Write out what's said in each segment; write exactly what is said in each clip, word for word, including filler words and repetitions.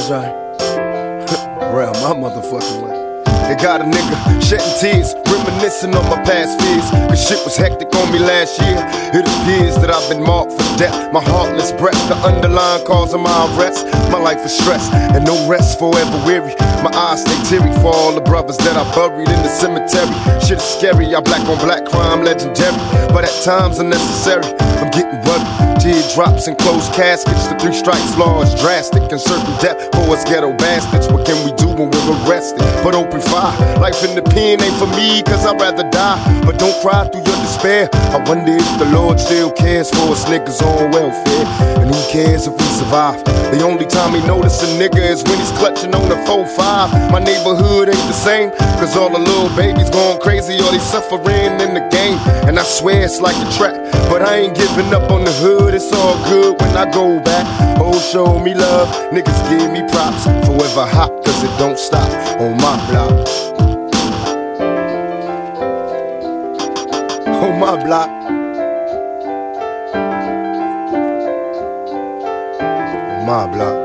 That's right. Around my motherfucking way. They got a nigga shedding tears, reminiscing on my past fears. Cause shit was hectic on me last year. It appears that I've been marked for death. My heartless breath, the underlying cause of my arrest. My life is stress, and no rest, forever weary. My eyes stay teary for all the brothers that I buried in the cemetery. Shit is scary, I black on black crime, legendary. But at times unnecessary, I'm getting worried. Teardrops and closed caskets, the three strikes law is drastic. And certain death for us ghetto bastards. What can we do when we're arrested? But open fire. Life in the pen ain't for me, cause I'd rather die. But don't cry through your despair. I wonder if the Lord still cares for us niggas on welfare. And who cares if we survive? The only time he notice a nigga is when he's clutching on the four five. My neighborhood ain't the same, cause all the little babies going crazy or they suffering in the game. And I swear it's like a trap, but I ain't giving up on the hood. It's all good when I go back. Oh, show me love, niggas give me props. Forever hot, cause it don't stop on my block. On my block. On my block.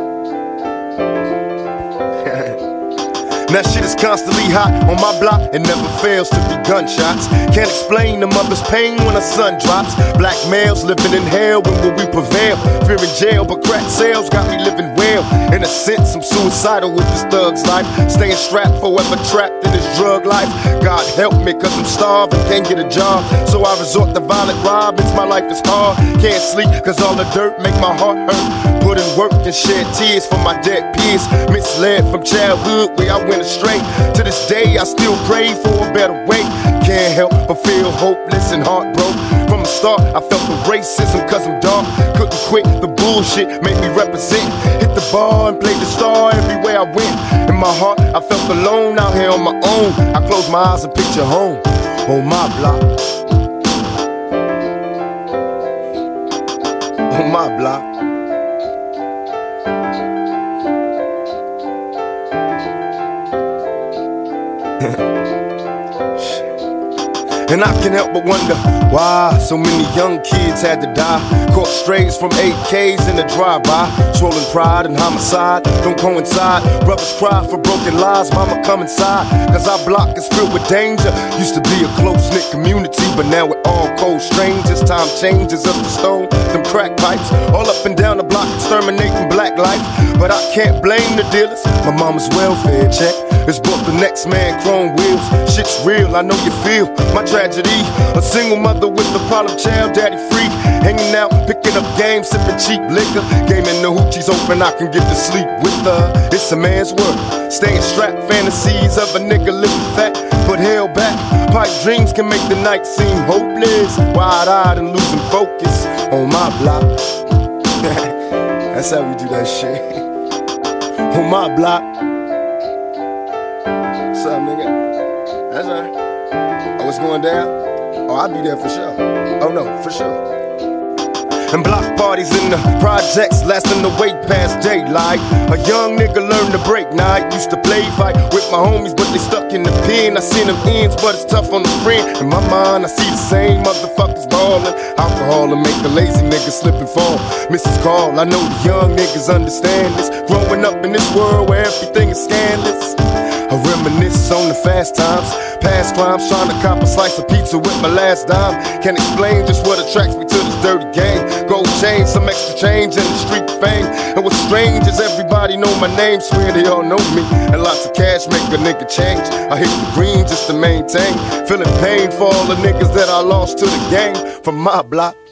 Now shit is constantly hot on my block. It never fails to be gunshots. Can't explain the mother's pain when her son drops. Black males living in hell, when will we prevail? Fear in jail, but crack sales got me living well. In a sense, I'm suicidal with this thug's life. Staying strapped, forever trapped in this drug life. God help me, cause I'm starving, can't get a job. So I resort to violent robins, my life is hard. Can't sleep, cause all the dirt make my heart hurt. Put in work and shed tears for my dead peers. Misled from childhood where I went astray. To this day I still pray for a better way. Can't help but feel hopeless and heartbroken. From the start I felt the racism cause I'm dark. Couldn't quit the bullshit, made me represent. Hit the bar and played the star everywhere I went. In my heart I felt alone out here on my own. I close my eyes and picture home on my block. On my block. And I can't help but wonder why so many young kids had to die. Caught strays from A Ks in the drive-by. Swollen pride and homicide don't coincide. Brothers cry for broken lives, mama come inside. Cause our block is filled with danger. Used to be a close-knit community, but now we're all cold strangers. Time changes us to stone, them crack pipes. All up and down the block exterminating black life. But I can't blame the dealers, my mama's welfare check. It's bought the next man chrome wheels. Shit's real, I know you feel my tragedy. A single mother with a problem child, daddy free. Hanging out, picking up games, sipping cheap liquor. Game in the hoochie's open, I can get to sleep with her. It's a man's work, staying strapped. Fantasies of a nigga living fat, but held back. Pipe dreams can make the night seem hopeless. Wide-eyed and losing focus on my block. That's how we do that shit. On my block. What's up, nigga? That's right. Oh, it's going down? Oh, I'll be there for sure. Oh no, for sure. And block parties in the projects lasting the wait past daylight. A young nigga learned to break night. Used to play fight with my homies, but they stuck in the pen. I seen them ends, but it's tough on the friend. In my mind, I see the same motherfuckers ballin'. Alcohol and make a lazy nigga slip and fall. Missus Call, I know the young niggas understand this. Growing up in this world where everything is scandalous. I reminisce on the fast times, past crimes, trying to cop a slice of pizza with my last dime. Can't explain just what attracts me to this dirty game. Gold chain, some extra change in the street fame. And what's strange is everybody know my name, swear they all know me. And lots of cash make a nigga change. I hit the green just to maintain. Feeling pain for all the niggas that I lost to the game from my block.